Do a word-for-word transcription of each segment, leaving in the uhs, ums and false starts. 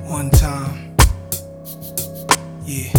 One time. Yeah.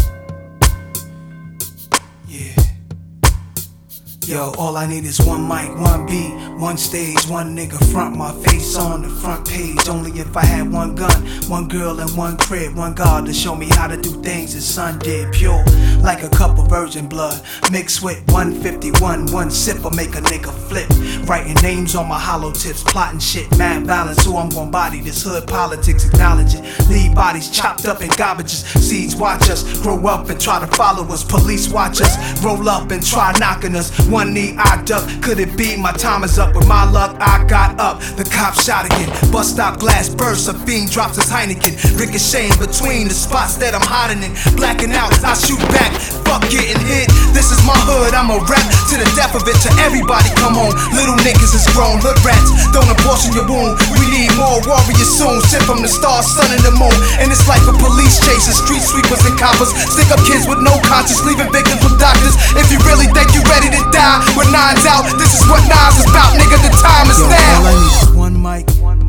Yeah. Yo, all I need is one mic, one beat, one stage, one nigga front my face on the front page. Only if I had one gun, one girl and one crib, one God to show me how to do things his son did. Pure, like a cup of virgin blood, mixed with one fifty-one, one sip will make a nigga flip. Writing names on my hollow tips, plotting shit, mad balance, who I'm gon' body. This hood politics, acknowledge it. Leave bodies chopped up in garbages. Seeds watch us grow up and try to follow us. Police watch us roll up and try knocking us. One knee I duck, could it be my time is up? With my luck I got up, the cop shot again. Bus stop glass bursts, a fiend drops his Heineken. Ricocheting between the spots that I'm hiding in. Blacking out, I shoot back, fuck getting hit. This is my hood, I'm a rap to the death of it. To everybody come on, little niggas is grown. Hood rats, don't abortion your wound. We need more warriors soon. Shit from the stars, sun and the moon. And it's like a police chasing street sweepers and coppers. Stick up kids with no conscience, leaving victims with doctors. If you really think you ready to die with nines out, this is what nines is about, nigga. The time is Yo, now. All I need is one mic.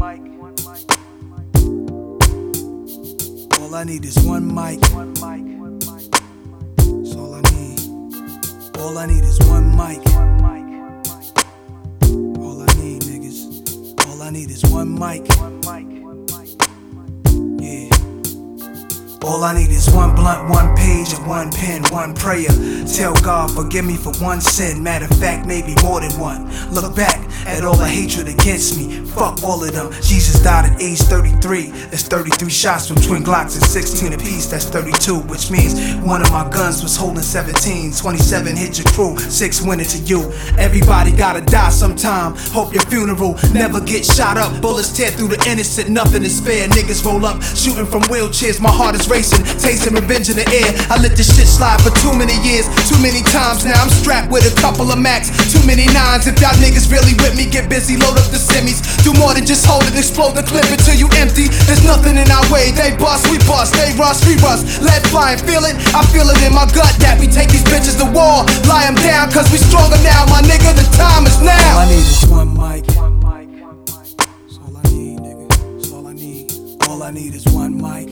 All I need is one mic. That's all I need. All I need is one mic. All I need, niggas. All I need is one mic. Yeah. All I need is one blunt, one page, and one pen, one prayer. Tell God, forgive me for one sin. Matter of fact, maybe more than one. Look back at all the hatred against me. Fuck all of them. Jesus died at age thirty-three. That's thirty-three shots from twin Glocks and sixteen apiece. That's thirty-two, which means one of my guns was holding seventeen. twenty-seven hit your crew, six went into you. Everybody gotta die sometime. Hope your funeral never get shot up. Bullets tear through the innocent, nothing is fair. Niggas roll up, shooting from wheelchairs. My heart is racing, tasting revenge in the air. I let this shit slide for too many years, too many times now. I'm strapped with a couple of max, too many nines. If y'all niggas really with me, get busy, load up the semis. Do more than just hold it, explode the clip until you empty. There's nothing in our way, they bust, we bust, they rust, we rust. Lead flying, feel it? I feel it in my gut that we take these bitches to war. Lie them down, cause we stronger now, my nigga, the time is now. All I need is one mic. That's all I need, nigga. That's all I need. All I need is one mic.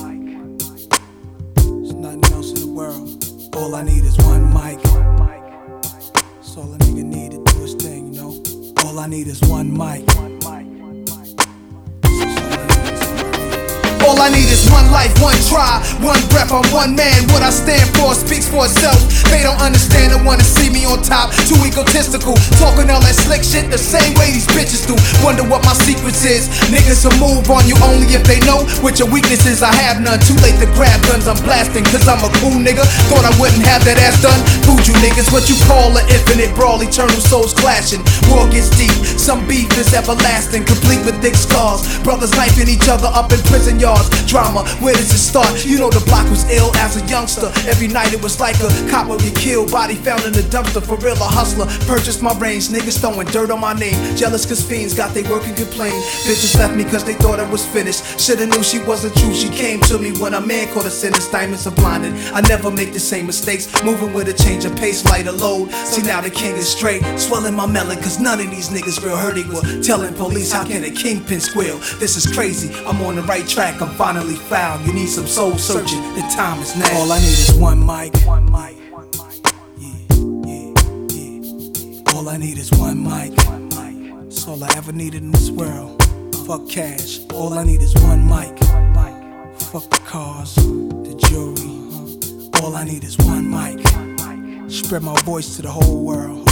There's nothing else in the world. All I need is one mic. That's all a nigga need to do his thing, you know. All I need is one mic. All I need is one life, one try, one breath. I'm one man. What I stand for speaks for itself. They don't understand and wanna see me on top. Too egotistical, talking all that slick shit the same way these bitches do. Wonder what my secrets is. Niggas will move on you only if they know what your weakness is. I have none. Too late to grab guns. I'm blasting cause I'm a cool nigga. Thought I wouldn't have that ass done. Food you niggas. What you call an infinite brawl? Eternal souls clashing. War gets deep. Some beef is everlasting, complete with thick scars. Brothers knifing each other up in prison yards. Drama, where does it start? You know the block was ill as a youngster. Every night it was like a cop would get killed. Body found in the dumpster, for real a hustler. Purchased my range, niggas throwing dirt on my name. Jealous cause fiends got they work and complain. Bitches left me cause they thought it was finished. Shoulda knew she wasn't true, she came to me when a man caught a sentence. Diamonds are blinded, I never make the same mistakes. Moving with a change of pace, lighter load. See now the king is straight, swelling my melon cause none of these niggas real hurt equal. Telling police how can a kingpin squeal? This is crazy, I'm on the right track, I'm finally found. You need some soul searching, the time is now. All I need is one mic. Yeah, yeah, yeah. All I need is one mic. That's all I ever needed in this world. Fuck cash, all I need is one mic. Fuck the cars, the jewelry. All I need is one mic. Spread my voice to the whole world.